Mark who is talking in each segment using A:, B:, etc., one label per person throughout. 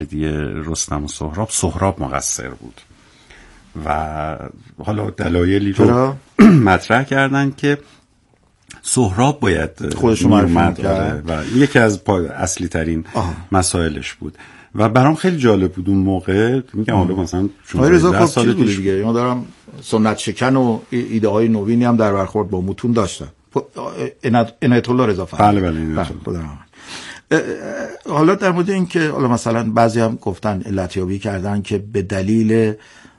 A: رستم و سهراب مقصر بود و حالا دلایلی رو مطرح کردن که سهراب باید
B: خودشو معرفی کرد
A: و یکی از اصلی ترین مسائلش بود و برام خیلی جالب بود اون موقع. میگم حالا مثلا
B: 16 سال پیش دیگه ما دارم سنت شکن و ایده های نوینی هم در برخورد با متون داشتن. عنایت الله رضا فرهنگ.
A: بله.
B: حالا در مورد این که حالا مثلا بعضی هم گفتن علتیابی کردن که به دلیل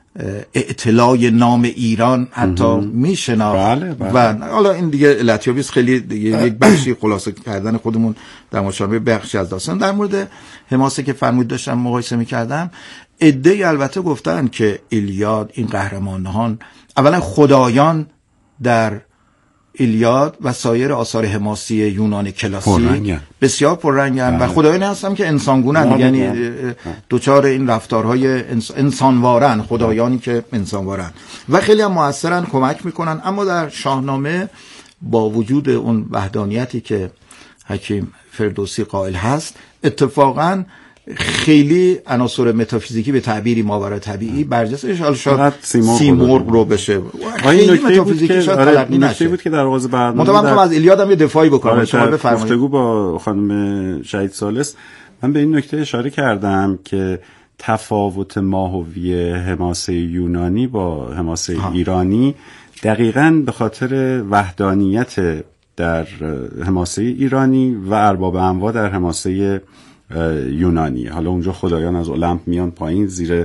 B: اطلاع نام ایران حتی میشناخت و حالا این دیگه علتیابی است، خیلی دیگه یک بخشی خلاصه کردن خودمون در مشابه بخشی از داستان. در مورد حماسه که فرمود داشتم مقایسه میکردم، عده‌ای البته گفتن که ایلیاد این قهرمانان اولا خدایان در ایلیاد و سایر آثار حماسی یونان کلاسیک بسیار پررنگن و خدایانی هستن که انسانگونن، یعنی دوچار این رفتارهای انسانوارن، خدایانی که انسانوارن و خیلی هم مؤثرن، کمک میکنن. اما در شاهنامه با وجود اون وحدانیتی که حکیم فردوسی قائل هست، اتفاقاً خیلی عناصر متافیزیکی به تعبیری ماورا طبیعی برجستش شاید سیمرغ رو بشه.
A: خیلی متافیزیکی شاید تلقی نشه. بود که در آغاز برنامه
B: مطمئنم از ایلیاد هم یه دفاعی بکنم. شما بفرمایید.
A: گفتگو با خانم شهید ثالث من به این نکته اشاره کردم که تفاوت ماهوی حماسه یونانی با حماسه ایرانی دقیقاً به خاطر وحدانیت در حماسه ایرانی و ارباب انواع در حماسه یونانی. حالا اونجا خدایان از المپ میان پایین، زیر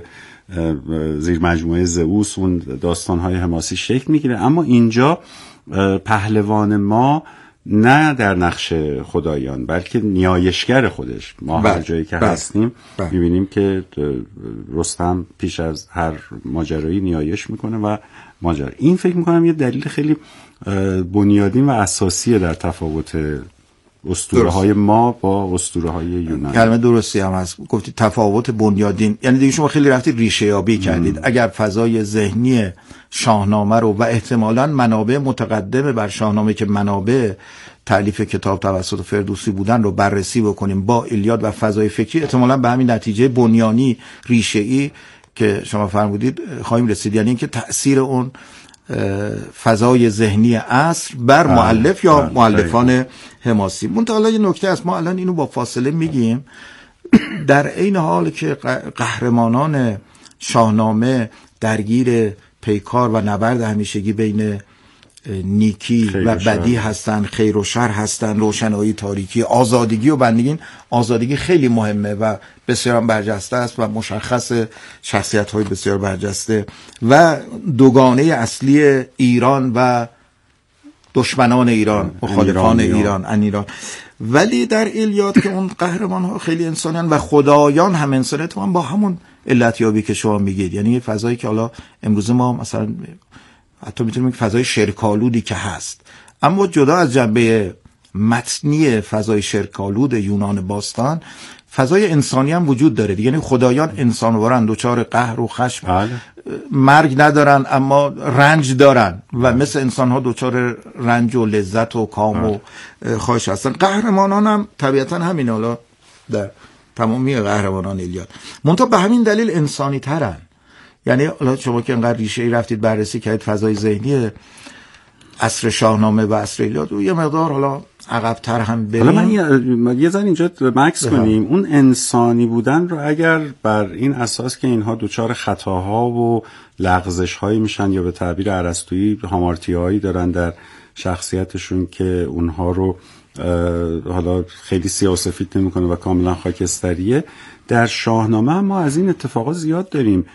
A: مجموعه زئوس اون داستان‌های حماسی شکل میگیره، اما اینجا پهلوان ما نه در نقش خدایان بلکه نیایشگر خودش. ما هر جایی که هستیم میبینیم که رستم پیش از هر ماجرایی نیایش میکنه و ماجرا. این فکر میکنم یه دلیل خیلی بنیادین و اساسیه در تفاوت اسطوره‌های ما با اسطوره‌های یونانی.
B: کلمه درستی هم هست، گفتید تفاوت بنیادین، یعنی دیگه شما خیلی رفتید ریشه یابی کردید. اگر فضای ذهنی شاهنامه رو و احتمالاً منابع متقدم بر شاهنامه که منابع تالیف کتاب توسط فردوسی بودن رو بررسی بکنیم با ایلیاد و فضای فکری، احتمالاً به همین نتیجه بنیانی ریشه‌ای که شما فرمودید خواهیم رسید. یعنی اینکه تأثیر اون فضای ذهنی عصر بر مؤلف یا مؤلفان حماسی. منتها یه نکته است، ما الان اینو با فاصله میگیم، در عین حال که قهرمانان شاهنامه درگیر پیکار و نبرد همیشگی بین نیکی و بدی هستن، خیر و شر هستن، روشنایی تاریکی، آزادگی و بندگی. آزادگی خیلی مهمه و بسیار برجسته است و مشخص شخصیت‌های بسیار برجسته و دوگانه اصلی ایران و دشمنان ایران، مخالفان ایران. ولی در ایلیاد که اون قهرمان‌ها خیلی انسانیان و خدایان هم انسانیت هم با همون علتیابی که شما میگید، یعنی فضایی که حالا امروز ما مثلا حتی میتونیم که فضای شرکالودی که هست، اما جدا از جنبه متنی فضای شرکالود یونان باستان، فضای انسانی هم وجود داره. یعنی خدایان انسانوارن، دوچار قهر و خشم، مرگ ندارن اما رنج دارن و مثل انسان ها دوچار رنج و لذت و کام و خواهش هستن. قهرمانان هم طبیعتا همین، حالا در تمامی قهرمانان ایلیاد منتها به همین دلیل انسانی ترن. یعنی حالا شما که انقدر ریشه‌ای رفتید بررسی کردید فضای ذهنی عصر شاهنامه و عصر ایلیاد، و یه مقدار حالا عقب‌تر هم بریم.
A: حالا من یه ذره اینجا مکس کنیم اون انسانی بودن رو، اگر بر این اساس که اینها دوچار خطاها و لغزش‌هایی میشن یا به تعبیر ارسطویی هامارتیایی دارن در شخصیتشون که اونها رو حالا خیلی سیاه‌وسفید نمی‌کنه و کاملا خاکستریه، در شاهنامه ما از این اتفاقات زیاد داریم.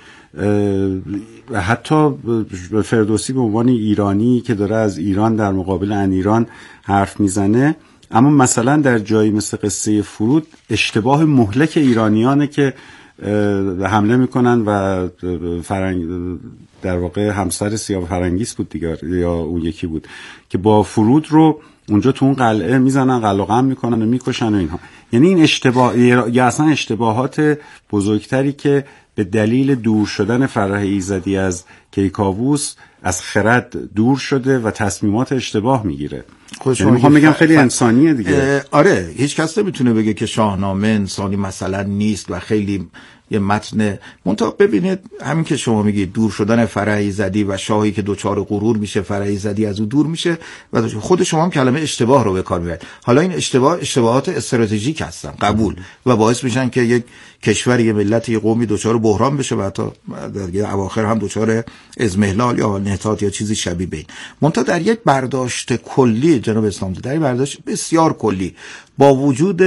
A: حتی فردوسی به عنوان ایرانی که داره از ایران در مقابل انیران حرف میزنه، اما مثلا در جایی مثل قصه فرود اشتباه مهلک ایرانیانه که حمله میکنن و در واقع همسر سیاه فرنگیس بود دیگه یا اون یکی بود که با فرود رو اونجا تو اون قلعه میزنن، قلقم میکنن و میکشن و اینها. یعنی این اشتباه یا اصلا اشتباهات بزرگتری که به دلیل دور شدن فرح ایزدی از کیکاووس از خرد دور شده و تصمیمات اشتباه میگیره.
B: یعنی
A: میخوام بگم خیلی انسانیه دیگه.
B: آره، هیچ کس نمیتونه بگه که شاهنامه انسانی مثلا نیست و خیلی یه متن منتها ببینید همین که شما میگید دور شدن فرح ایزدی و شاهی که دوچار غرور میشه، فرح ایزدی از او دور میشه و خود شما هم کلمه اشتباه رو به کار میبرید. حالا این اشتباهات استراتژیک هستن، قبول، و باعث میشن که یک کشور، یه ملت، یه قومی دوچار بحران بشه و حتی در اواخر هم دوچار اضمحلال یا انحطاط یا چیزی شبیه به این. منتها در یک برداشت کلی جناب اسلام، در یک برداشت بسیار کلی با وجود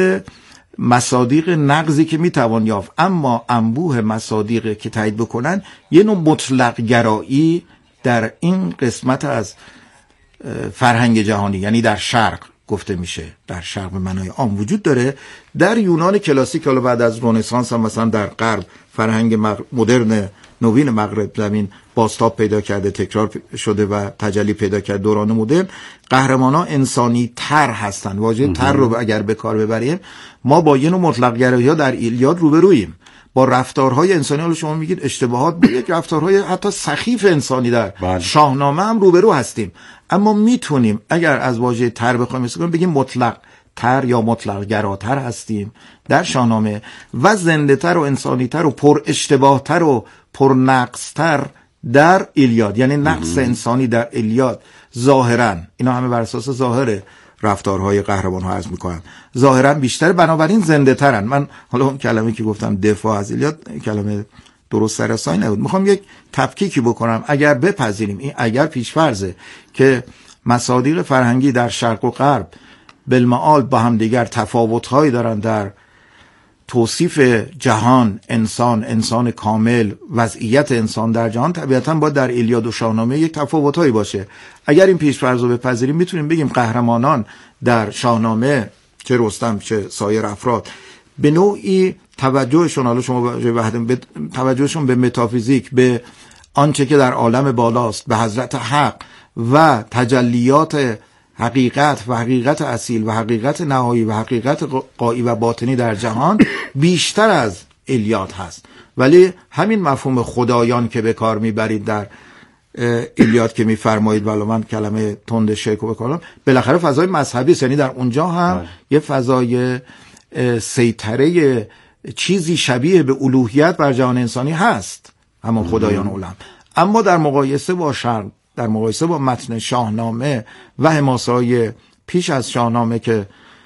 B: مصادیق نقضی که میتوان یافت، اما انبوه مصادیق که تایید بکنن، یه نوع مطلق گرایی در این قسمت از فرهنگ جهانی، یعنی در شرق گفته میشه، در شرق به معنای عام وجود داره. در یونان کلاسیک، حالا بعد از رنسانس هم مثلا در غرب فرهنگ مدرن نوین مغرب زمین بازتاب پیدا کرده، تکرار شده و تجلی پیدا کرده. دوران مدرن قهرمانان انسانی تر هستن. واژه تر رو اگر به کار ببریم، ما با یه نوع مطلق گرایی ها در ایلیاد روبرویم، با رفتارهای انسانی. حالا شما میگید اشتباهات، با یک رفتارهای حتی سخیف انسانی در شاهنامه هم روبرو هستیم. اما میتونیم اگر از واژه تر بخوایم استفاده کنیم، بگیم مطلق تر یا مطلق گراتر هستیم در شاهنامه و زنده تر و انسانی تر و پر اشتباه تر و پر نقص تر در ایلیاد. یعنی نقص انسانی در ایلیاد ظاهرا، اینا همه بر اساس ظاهر رفتارهای قهرمان ها عرض میکنن، ظاهرا بیشتر، بنابراین زنده ترن. من حالا اون کلمه که گفتم دفاع از ایلیاد کلمه درست سرسایی نبود. میخوام یک تفکیکی بکنم. اگر بپذیریم، این اگر پیشفرضه که مصادیق فرهنگی در شرق و غرب بالمعال با هم دیگر تفاوت‌هایی دارن در توصیف جهان، انسان کامل، وضعیت انسان در جهان، طبیعتاً باید در ایلیاد و شاهنامه یک تفاوت‌هایی باشه. اگر این پیش‌فرض رو بپذیریم، میتونیم بگیم قهرمانان در شاهنامه، چه رستم چه سایر افراد، به نوعی توجهشون، حالا شما توجهشون به متافیزیک، به آنچه که در عالم بالاست، به حضرت حق و تجلیات حقیقت و حقیقت اصیل و حقیقت نهایی و حقیقت غایی و باطنی در جهان بیشتر از ایلیاد هست. ولی همین مفهوم خدایان که به کار میبرید در ایلیاد که میفرمایید، ولی من کلمه تند شیک رو بکنم، بالاخره فضای مذهبی است. یعنی در اونجا هم یه فضای سیطره چیزی شبیه به الوهیت بر جهان انسانی هست، همون خدایان عالم. اما در مقایسه با شرق، در مقایسه با متن شاهنامه و حماسه‌های پیش از شاهنامه که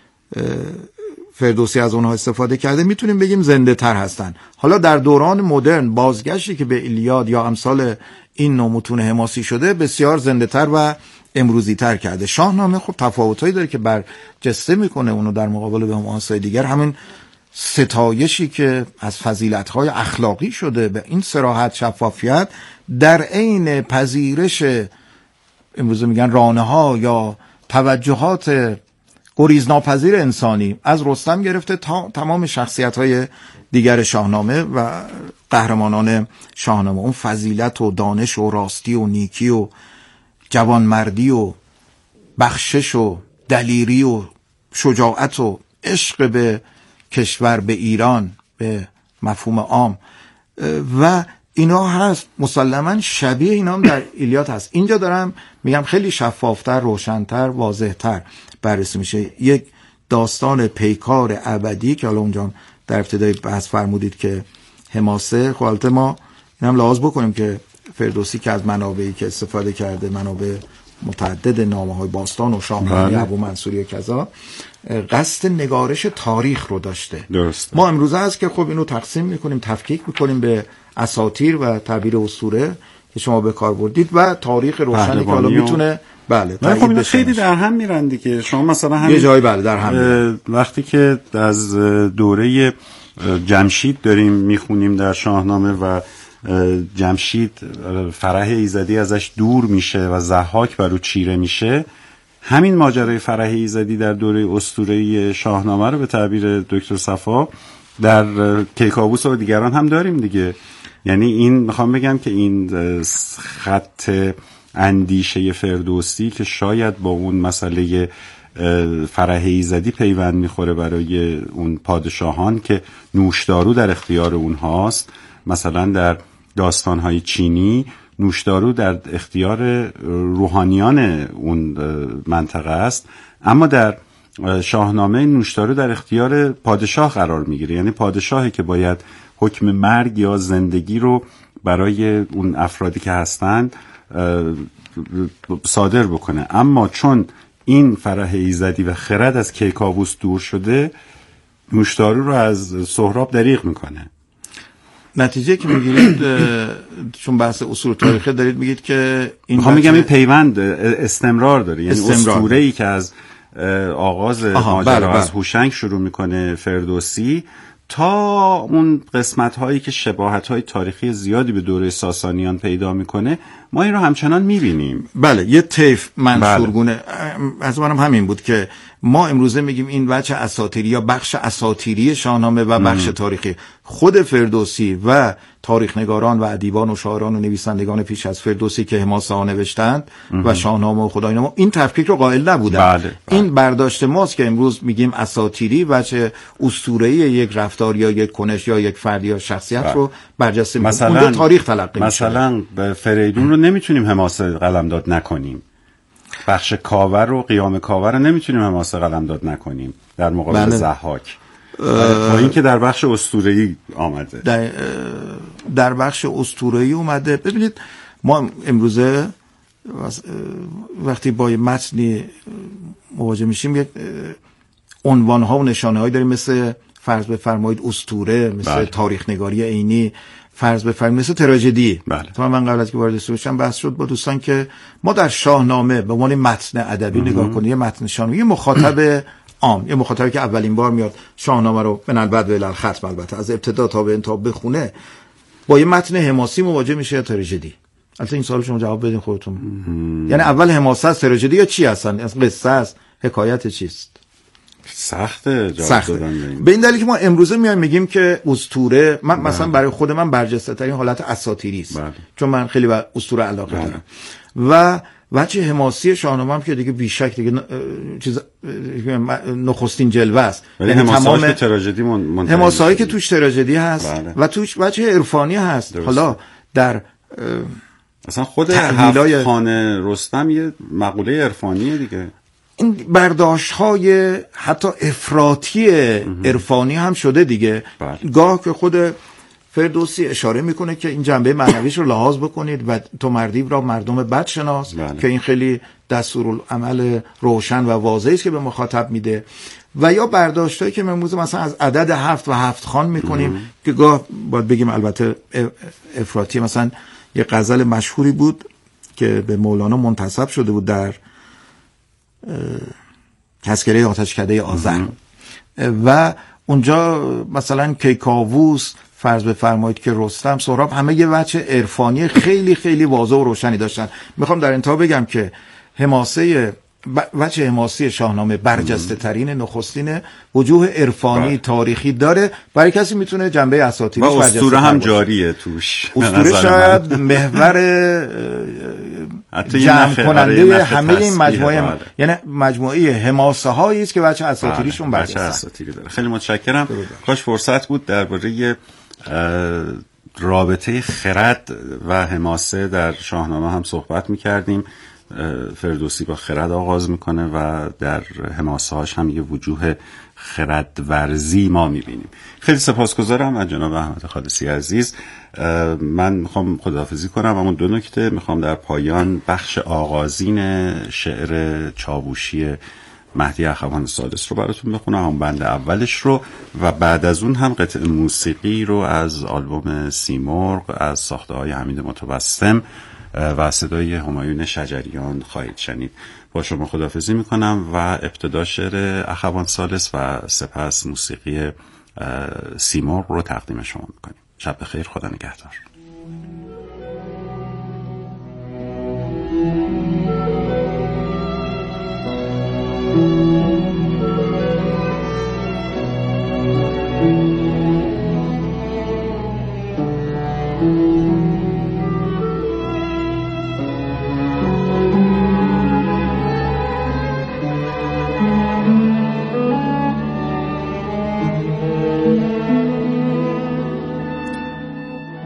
B: فردوسی از اونها استفاده کرده، میتونیم بگیم زنده تر هستن. حالا در دوران مدرن بازگشتی که به ایلیاد یا امثال این نوع متون حماسی شده، بسیار زنده تر و امروزی تر کرده. شاهنامه خب تفاوتایی داره که برجسته میکنه اونو در مقابل به حماسه‌های دیگر. همین ستایشی که از فضیلت‌های اخلاقی شده به این صراحت، شفافیت، در عین پذیرش امروز میگن رانه‌ها یا توجهات گریزناپذیر انسانی، از رستم گرفته تا تمام شخصیت‌های دیگر شاهنامه و قهرمانان شاهنامه، اون فضیلت و دانش و راستی و نیکی و جوانمردی و بخشش و دلیری و شجاعت و عشق به کشور، به ایران، به مفهوم عام و اینا هست. مسلماً شبیه اینا هم در ایلیاد هست. اینجا دارم میگم خیلی شفافتر، روشنتر، واضحتر بررسی میشه. یک داستان پیکار ابدی که حالا اونجا در ابتدای بحث فرمودید که حماسه، خب البته ما این هم لحاظ بکنیم که فردوسی که از منابعی که استفاده کرده، منابع متعدد، نامه‌های باستان و شاهنامه ابو منصوری و کذا، قصد نگارش تاریخ رو داشته.
A: درسته.
B: ما امروزه هست که خب اینو تقسیم میکنیم، تفکیک میکنیم به اساطیر و تعبیر اسطوره که شما به کار بردید و تاریخ روشنی که حالا میتونه بله
A: خب اینا خیلی در هم میرن دیگه. شما مثلا همین
B: یه جایی بله در هم
A: وقتی که از دوره جمشید داریم میخونیم در شاهنامه و جمشید فرح ایزدی ازش دور میشه و ضحاک بر او چیره میشه، همین ماجرای فرح ایزدی در دوره اسطوره‌ای شاهنامه رو به تعبیر دکتر صفا در کیکاووس و دیگران هم داریم دیگه. یعنی این میخوام بگم که این خط اندیشه فردوسی که شاید با اون مسئله فرح ایزدی پیوند میخوره برای اون پادشاهان که نوشدارو در اختیار اونهاست، مثلا در داستانهای چینی نوشدارو در اختیار روحانیان اون منطقه است، اما در شاهنامه نوشدارو در اختیار پادشاه قرار میگیره. یعنی پادشاهی که باید حکم مرگ یا زندگی رو برای اون افرادی که هستند صادر بکنه. اما چون این فرح ایزدی و خرد از کیکاووس دور شده، نوشدارو رو از سهراب دریغ میکنه.
B: نتیجه که میگیرید چون بحث اصول تاریخی دارید میگید که این
A: میگم این پیوند استمرار داره. یعنی اسطوره‌ای که از آغاز ماجرا از هوشنگ شروع میکنه فردوسی تا اون قسمت هایی که شباهت های تاریخی زیادی به دوره ساسانیان پیدا میکنه، ما این رو همچنان میبینیم.
B: بله، یه طیف منصورگونه. از منم همین بود که ما امروزه میگیم این بچه اساطیری یا بخش اساطیری شاهنامه و بخش تاریخی. خود فردوسی و تاریخ نگاران و ادیبان و شاعران و نویسندگان پیش از فردوسی که حماسه ها نوشتند و شاهنامه و خداینامه این تفکیک رو قائل نبودن.
A: بله.
B: این برداشت ماست که امروز میگیم اساطیری، بچه اسطوره‌ای یک رفتار یا یک کنش یا یک فرد یا شخصیت رو برجسته می‌کنه. اونجا تاریخ تلقی میشه.
A: مثلا فریدون رو نمیتونیم حماسه قلمداد نکنیم. بخش کاور و قیام کاور رو نمیتونیم حماسه قلمداد نکنیم در مقابل ضحاک. با اینکه در بخش اسطوره‌ای آمده،
B: در بخش اسطوره‌ای اومده. ببینید ما امروزه وقتی با متنی مواجه میشیم یک عنوان‌ها و نشانه‌هایی داریم، مثل فرض بفرمایید اسطوره، مثل تاریخ نگاری عینی، فرض بفرمایید مثل تراژدی. من قبل از که وارد بشم بحث شد با دوستان که ما در شاهنامه به عنوان متن ادبی نگاه کنیم، یه متن شاهنامه، یه مخاطب عام، یه مخاطبی که اولین بار میاد شاهنامه رو من البته و الختم البته از ابتدا تا به انتها بخونه، با یه متن حماسی مواجه میشه یا تراژدی. البته این سوال شما جواب بدین خودتون. یعنی اول حماسه است، تراژدی یا چی هستن؟ از قصه است، حکایت چیست؟
A: سخته جواب دادن.
B: به این دلیل که ما امروزه میایم میگیم که اسطوره، من مثلا برای خود من برجسته ترین حالت اساطیری است، چون من خیلی به اسطوره علاقه دارم و وجه حماسی شاهنامه هم که دیگه بیشک دیگه چیز نخستین جلوه است.
A: یعنی تمام تراژدی
B: حماسه‌ای که توش تراژدی هست و توش وجه عرفانی هست. درست. حالا در
A: اصلا خود هفت خانه رستم یه مقوله عرفانیه دیگه.
B: این برداشت‌های حتی افراطی عرفانی هم شده دیگه. گاه که خود فردوسی اشاره میکنه که این جنبه معنویش رو لحاظ بکنید و تو مردی را مردم بد شناس، که این خیلی دستورالعمل روشن و واضحی است که به مخاطب میده. و یا برداشتایی که امروز مثلا از عدد 7 و 7 خان میکنیم که گاه باید بگیم البته افراطی. مثلا یه غزل مشهوری بود که به مولانا منتسب شده بود در تذکره آتشکده آذر و اونجا مثلا کیکاووس، فرض بفرمایید که رستم، سهراب، همه یه وجه عرفانی خیلی خیلی واضح و روشنی داشتن. میخوام در انتها بگم که وجه حماسی شاهنامه برجسته ترین نخستین وجوه عرفانی تاریخی داره. برای کسی میتونه جنبه اساطیری
A: و اسطوره هم جاریه توش.
B: اسطوره شاید محور جمع کننده همه این مجموعه یعنی مجموعه حماسه هایی است که وجه اساطیریشون برجسته
A: اساطیری داره. خیلی متشکرم. کاش فرصت بود درباره رابطه خرد و حماسه در شاهنامه هم صحبت می‌کردیم. فردوسی با خرد آغاز میکنه و در حماسه‌هاش هم یه وجوه خردورزی ما میبینیم. خیلی سپاسگزارم از جناب احمد خالصی عزیز. من میخوام خداحافظی کنم، اما دو نکته میخوام در پایان بخش آغازین شعر چاووشی مهدی اخوان الثالث رو براتون بخونم، هم بند اولش رو، و بعد از اون هم قطعه موسیقی رو از آلبوم سیمرغ از ساخته‌های حمید متبسم و صدای همایون شجریان خواهید شنید. با شما خداحافظی میکنم و ابتدا شعر اخوان الثالث و سپس موسیقی سیمرغ رو تقدیم شما میکنیم. شب بخیر، خدا نگهدار.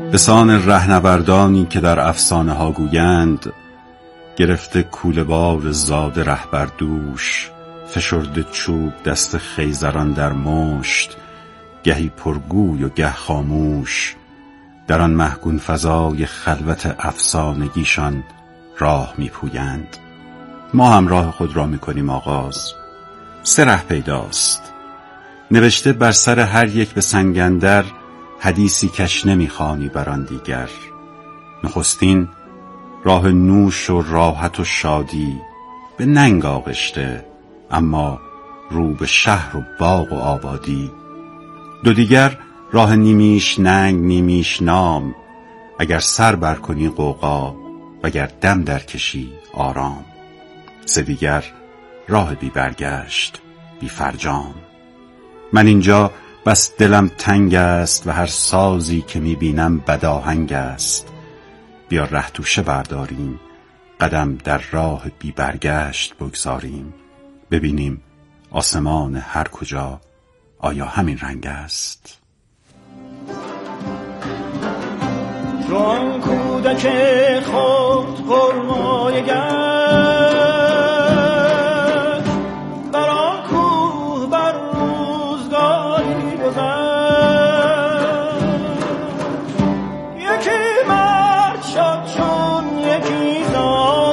A: بسان رهنوردانی که در افسانه ها گویند، گرفته کوله بار زاد رهبر دوش، فشرده چوب دست خیزران در مشت، گهی پرگوی و گه خاموش، در آن محگون فضای خلوت افسانگیشان راه میپویند. ما هم راه خود را میکنیم آغاز. 3 ره پیداست، نوشته بر سر هر یک به سنگ اندر، حدیثی کش نمیخوانی بر آن دیگر. نخستین راه نوش و راحت و شادی، به ننگ آغشته اما رو به شهر و باغ و آبادی. 2 دیگر راه نیمیش ننگ نیمیش نام، اگر سر بر کنی غوغا وگر دم در کشی آرام. 3 دیگر راه بی برگشت بی فرجام. من اینجا بس دلم تنگ است و هر سازی که میبینم بداهنگ است. بیا ره توشه برداریم، قدم در راه بی برگشت بگذاریم، ببینیم آسمان هر کجا آیا همین رنگ است.
C: جوان کودک خود غرمای گشت، بر آن کوه بر روزگاری گذشت. یکی مرد شد چون یکی زاد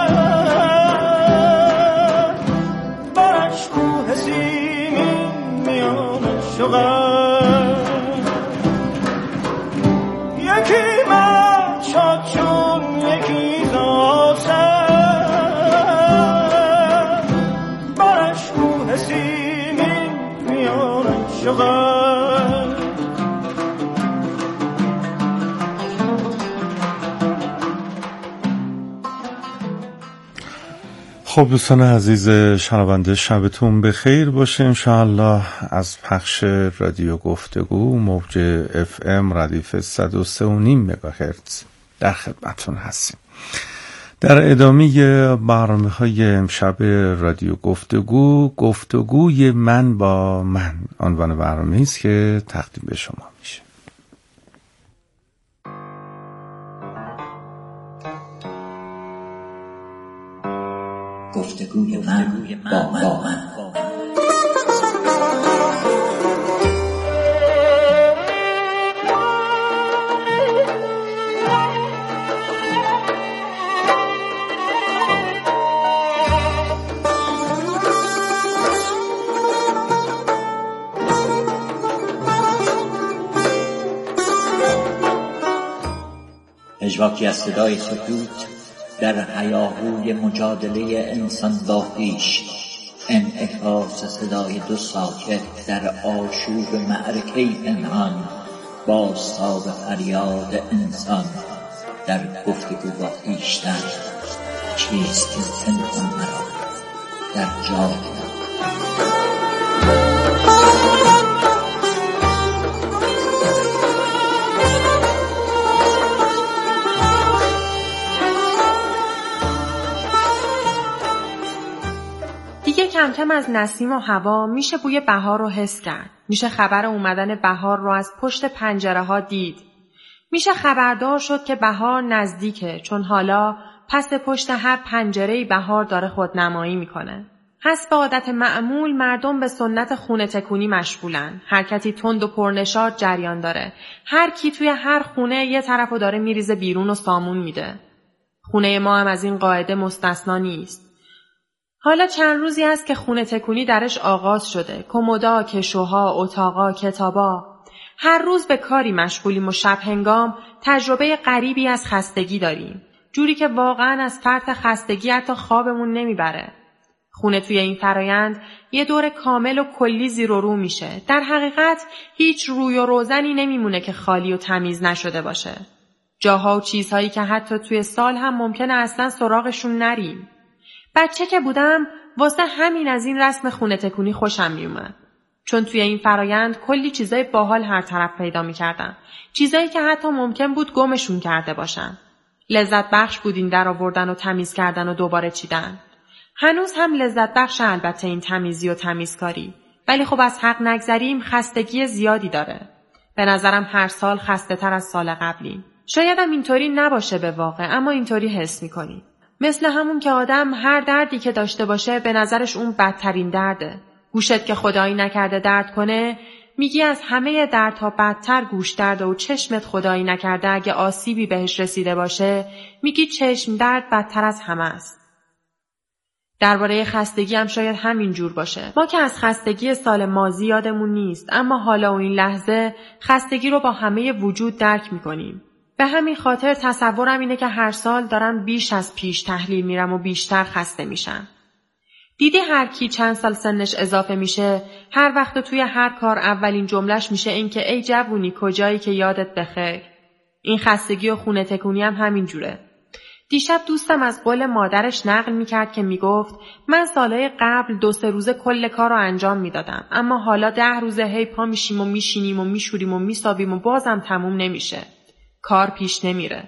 C: سر، برش کوه سیمین میان شغل.
D: خب دوستان عزیز شنونده، شبتون بخیر باشه. انشاءالله از پخش رادیو گفتگو موج FM ردیف 103.5 مگاهرتز در خدمتون هستیم. در ادامه برنامه‌های امشب رادیو گفتگو، گفتگوی من با من عنوان برنامه‌ای است که تقدیم به شما میشه.
E: گفتگوی من با من. پژواکی از صدای سکوت در هیاهوی مجادله انسان با خویش، انعکاس صدای 2 ساکت در آشوب معرکه پنهان، بازتاب فریاد انسان در گفتگو با خویشتن. چیست که پنهان مرا در جای
F: کم کم از نسیم و هوا میشه بوی بهار رو حس کرد. میشه خبر اومدن بهار رو از پشت پنجره ها دید. میشه خبردار شد که بهار نزدیکه، چون حالا پس پشت هر پنجره‌ای بهار داره خودنمایی میکنه. حسب عادت معمول مردم به سنت خونه تکونی مشغولن. حرکتی تند و پرنشاط جریان داره. هر کی توی هر خونه یه طرفو داره میریزه بیرون و سامون میده. خونه ما هم از این قاعده مستثنا نیست. حالا چند روزی است که خونه تکونی درش آغاز شده. کمودا، کشوها، اتاقا، کتابا. هر روز به کاری مشغولیم و شب هنگام تجربه غریبی از خستگی داریم. جوری که واقعا از فرط خستگی حتی خوابمون نمیبره. خونه توی این فرایند یه دور کامل و کلی زیر و رو میشه. در حقیقت هیچ روی و روزنی نمیمونه که خالی و تمیز نشده باشه. جاها و چیزهایی که حتی توی سال هم ممکنه اصلا سراغشون نریم. بچه که بودم واسه همین از این رسم خونه تکونی خوشم میومد. چون توی این فرایند کلی چیزای باحال هر طرف پیدا میکردم. چیزایی که حتی ممکن بود گمشون کرده باشن. لذت بخش بود این در آوردن و تمیز کردن و دوباره چیدن. هنوز هم لذت بخش البته این تمیزی و تمیزکاری. ولی خب از حق نگذریم خستگی زیادی داره. به نظرم هر سال خسته تر از سال قبلیم. شایدم اینطوری نباشه به واقع، اما اینطوری حس میکنی. مثل همون که آدم هر دردی که داشته باشه به نظرش اون بدترین درده. گوشت که خدایی نکرده درد کنه، میگی از همه دردها بدتر گوش درده و چشمت خدایی نکرده اگه آسیبی بهش رسیده باشه، میگی چشم درد بدتر از همه است. درباره خستگی هم شاید همین جور باشه. ما که از خستگی سال ماضی یادمون نیست، اما حالا و این لحظه خستگی رو با همه وجود درک میکنیم. به همین خاطر تصورم اینه که هر سال دارم بیش از پیش تحلیل میرم و بیشتر خسته میشم. دیدی هر کی چند سال سنش اضافه میشه، هر وقت توی هر کار اولین جملش میشه این که ای جوونی کجایی که یادت بخیر. این خستگی و خونه تکونی هم همین جوره. دیشب دوستم از قول مادرش نقل میکرد که میگفت من سالهای قبل 2-3 روزه کل کار رو انجام میدادم، اما حالا 10 روزه هی پا میشیم و میشینیم و میشوریم و میسابیم و بازم تموم نمیشه. کار پیش نمیره.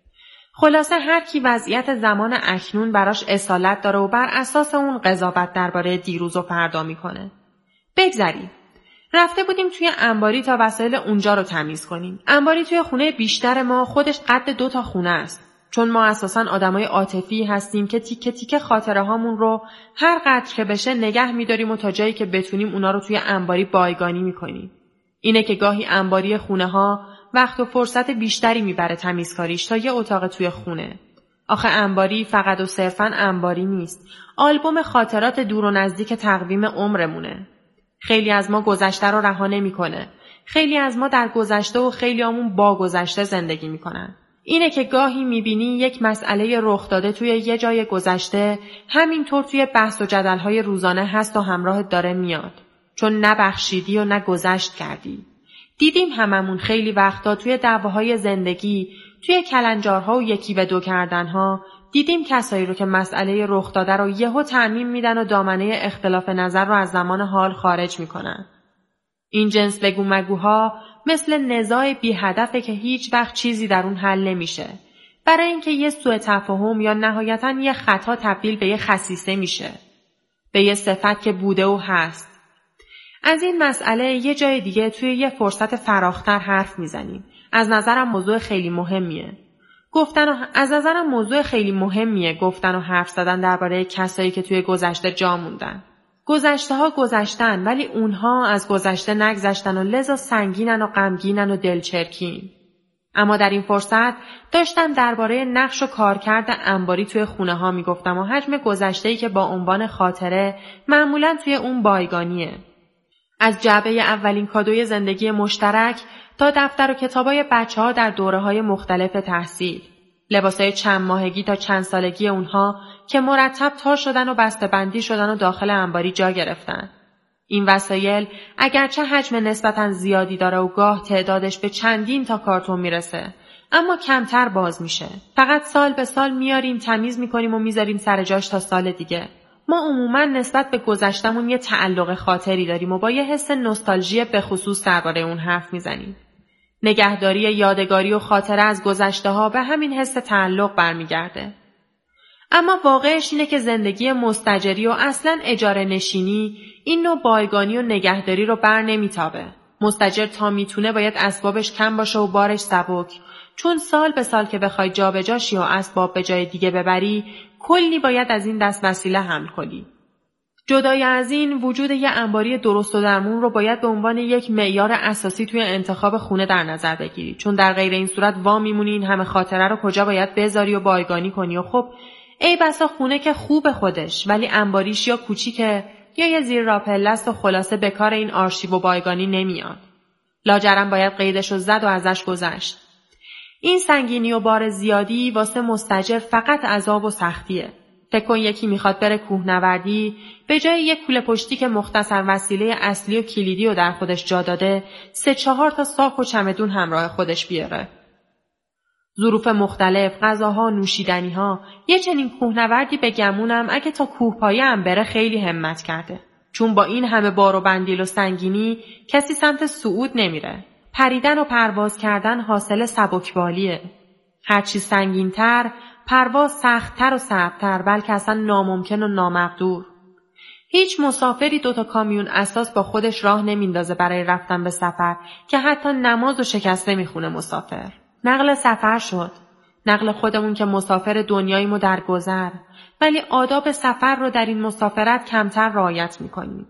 F: خلاصه هر کی وضعیت زمان اکنون براش اصالت داره و بر اساس اون قضاوت درباره دیروز و فردا میکنه. بگذریم. رفته بودیم توی انباری تا وسایل اونجا رو تمیز کنیم. انباری توی خونه بیشتر ما خودش قد 2 تا خونه است. چون ما اساساً آدمای عاطفی هستیم که تیکه تیکه خاطره هامون رو هر قدر که بشه نگه می‌داریم و تا جایی که بتونیم اونا رو توی انباری بایگانی می‌کنیم. اینه که گاهی انباری خونه ها وقت و فرصت بیشتری میبره تمیزکاریش تا یه اتاق توی خونه. آخه انباری فقط و صرفاً انباری نیست. آلبوم خاطرات دور و نزدیک تقویم عمرمونه. خیلی از ما گذشته رو رها نمی‌کنه. خیلی از ما در گذشته و خیلیامون با گذشته زندگی می‌کنن. اینه که گاهی میبینی یک مسئله رخ داده توی یه جای گذشته همینطور توی بحث و جدل‌های روزانه هست و همراهت داره میاد. چون نبخشیدی و نه گذشت کردی. دیدیم هممون خیلی وقتا توی دعواهای زندگی، توی کلنجارها و یکی به دو کردنها، دیدیم کسایی رو که مسئله رخ داده رو یهو تعمیم میدن و دامنه اختلاف نظر رو از زمان حال خارج میکنن. این جنس بگو مگوها مثل نزاع بی هدفه که هیچ وقت چیزی در اون حل نمیشه. برای اینکه یه سوء تفاهم یا نهایتاً یه خطا تبدیل به یه خصیصه میشه. به یه صفت که بوده و هست. از این مسئله یه جای دیگه توی یه فرصت فراختر حرف میزنیم. از نظرم موضوع خیلی مهمیه. گفتن و حرف زدن درباره کسایی که توی گذشته جا موندن. گذشته ها گذشتن ولی اونها از گذشته نگذشتن و لذا سنگینن و غمگینن و دلچرکین. اما در این فرصت داشتم درباره نقش و کارکرد انباری توی خونه ها میگفتم و حجم گذشته‌ای که با عنوان خاطره معمولاً توی اون بایگانیه. از جعبه اولین کادوی زندگی مشترک تا دفتر و کتابای بچه‌ها در دوره‌های مختلف تحصیل، لباسای چند ماهگی تا چند سالگی اونها که مرتب تا شدن و بسته‌بندی شدن و داخل انباری جا گرفتن. این وسایل اگرچه حجم نسبتاً زیادی داره و گاه تعدادش به چندین تا کارتون میرسه، اما کمتر باز میشه. فقط سال به سال میاریم تمیز میکنیم و میذاریم سر جاش تا سال دیگه. ما عموماً نسبت به گذشتمون یه تعلق خاطری داریم و با یه حس نوستالژی به خصوص درباره اون حرف میزنیم. نگهداری یادگاری و خاطره از گذشته ها به همین حس تعلق برمیگرده. اما واقعش اینه که زندگی مستاجری و اصلاً اجاره نشینی این نوع بایگانی و نگهداری رو بر نمیتابه. مستاجر تا میتونه باید اسبابش کم باشه و بارش سبک، چون سال به سال که بخوای جا به جاشی و اسباب به جای دیگه ببری کلی باید از این دست وسیله حمل کنی. جدای از این وجود یه انباری درست و درمون رو باید به عنوان یک معیار اساسی توی انتخاب خونه در نظر بگیری، چون در غیر این صورت وا میمونی این همه خاطره رو کجا باید بذاری و بایگانی کنی و خب ای بسا خونه که خوب خودش ولی انباریش یا کوچیکه یا یه زیر راپله است و خلاصه به کار این آرشیو و بایگانی نمیاد. لاجرم باید قیدش رو زد و ازش گذشت. این سنگینی و بار زیادی واسه مستاجر فقط عذاب و سختیه. فکر کن یکی میخواد بره کوهنوردی، به جای یک کوله پشتی که مختصر وسیله اصلی و کلیدی رو در خودش جا داده 3-4 تا ساک و چمدون همراه خودش بیاره. ظروف مختلف، غذاها، نوشیدنیها، یه چنین کوهنوردی به گمونم اگه تا کوهپایه هم بره خیلی همت کرده. چون با این همه بار و بندیل و سنگینی کسی سمت صعود نمیره. پریدن و پرواز کردن حاصل سبکبالیه. هرچی سنگین‌تر، پرواز سخت‌تر و صعب‌تر، بلکه اصلا ناممکن و نامقدور. هیچ مسافری 2 کامیون اساس با خودش راه نمیندازه برای رفتن به سفر که حتی نماز و شکسته میخونه مسافر. نقل سفر شد. نقل خودمون که مسافر دنیاییمو در گذر، ولی آداب سفر رو در این مسافرت کمتر رعایت میکنیم.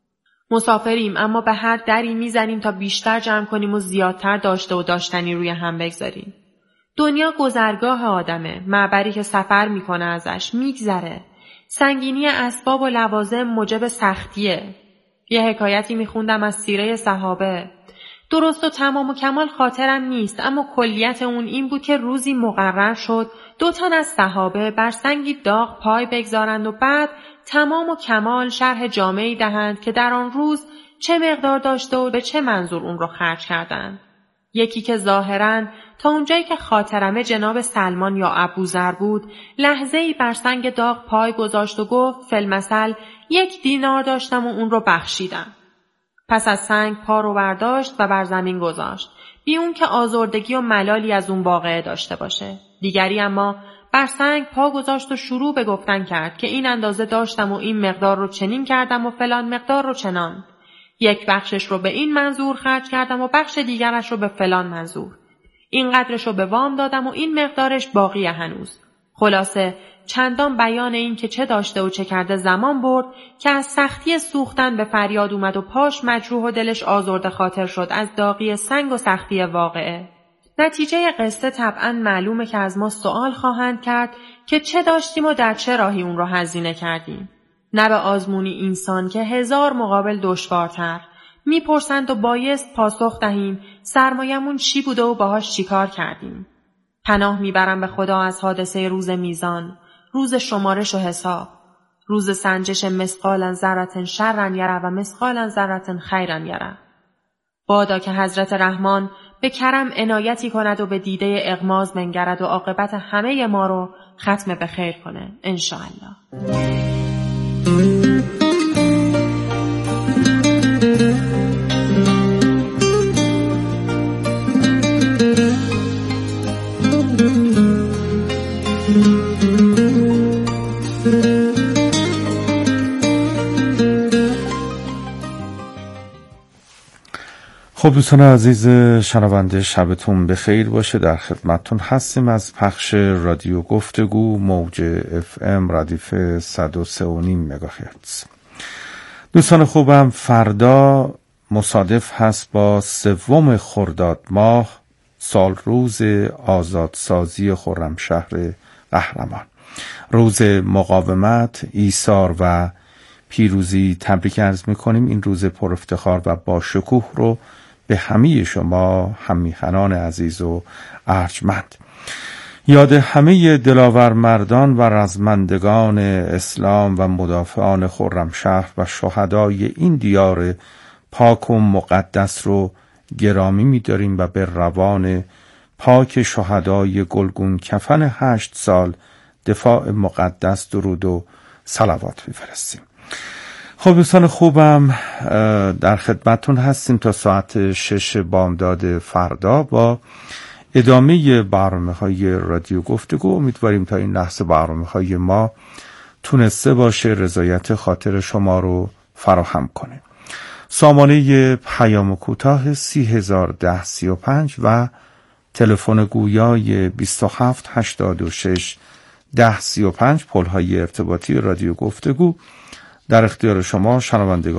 F: مسافریم اما به هر دری میزنیم تا بیشتر جمع کنیم و زیادتر داشته و داشتنی روی هم بگذاریم. دنیا گذرگاه آدمه، معبری که سفر میکنه ازش میگذره. سنگینی اسباب و لوازم موجب سختیه. یه حکایتی میخوندم از سیره صحابه. درست و تمام و کمال خاطرم نیست، اما کلیت اون این بود که روزی مقرر شد 2 تن از صحابه بر سنگی داغ پای بگذارند و بعد تمام و کمال شرح جامعی دهند که در آن روز چه مقدار داشته و به چه منظور اون رو خرج کردند. یکی که ظاهراً تا اونجایی که خاطرمه جناب سلمان یا ابوذر بود، لحظه‌ای بر سنگ داغ پای گذاشت و گفت فی‌المثل 1 دینار داشتم و اون رو بخشیدم. پس از سنگ پا رو برداشت و بر زمین گذاشت، بی اون که آزردگی و ملالی از اون واقعه داشته باشه. دیگری اما بر سنگ پا گذاشت و شروع به گفتن کرد که این اندازه داشتم و این مقدار رو چنین کردم و فلان مقدار رو چنان. 1 بخشش رو به این منظور خرج کردم و بخش دیگرش رو به فلان منظور. این قدرش رو به وام دادم و این مقدارش باقیه هنوز. خلاصه چندان بیان این که چه داشته و چه کرده زمان برد که از سختی سوختن به فریاد اومد و پاش مجروح و دلش آزرده خاطر شد از داغی سنگ و سختی واقعه. نتیجه قصه طبعاً معلومه که از ما سوال خواهند کرد که چه داشتیم و در چه راهی اون رو هزینه کردیم. نه به آزمونی اینسان که 1000 مقابل دشوارتر. میپرسند و بایست پاسخ دهیم سرمایمون چی بوده و باهاش چی کار کردیم. پناه میبرم به خدا از حادثه روز میزان، روز شمارش و حساب، روز سنجش مثقالا ذرة شرا یره و مثقالا ذرة خیرا یره. بادا که حضرت رحمان به کرم عنایتی کند و به دیده اغماز منگرد و عاقبت همه ما رو ختم به خیر کنه انشاءالله.
D: خب دوستان عزیز شنونده، شبتون بخیر باشه. در خدمتتون هستیم از پخش رادیو گفتگو موج FM ردیف 103.5 مگاهرتز. دوستان خوبم، فردا مصادف هست با 3 خرداد ماه، سال روز آزادسازی خرمشهر قهرمان، روز مقاومت، ایثار و پیروزی. تبریک عرض می‌کنیم این روز پر افتخار و با شکوه رو به همه شما هممیهنان عزیز و ارجمند. یاد همه دلاور مردان و رزمندگان اسلام و مدافعان خرمشهر و شهدای این دیار پاک و مقدس رو گرامی می‌داریم و به روان پاک شهدای گلگون کفن 8 سال دفاع مقدس درود و صلوات می‌فرستیم. خب دوستان خوبم، در خدمتتون هستیم تا ساعت 6 بامداد فردا با ادامه برنامه‌های رادیو گفتگو. امیدواریم تا این لحظه برنامه‌های ما تونسته باشه رضایت خاطر شما رو فراهم کنه. سامانه پیام کوتاه 301035 و تلفن گویای 27861035 پل‌های ارتباطی رادیو گفتگو در اختیار شما شنوندگان